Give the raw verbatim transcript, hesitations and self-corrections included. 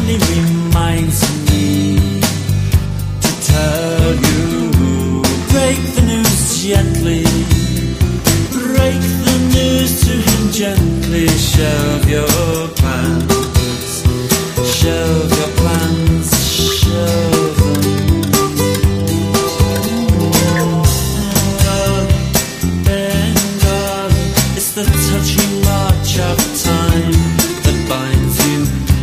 only reminds me to tell you, break the news gently.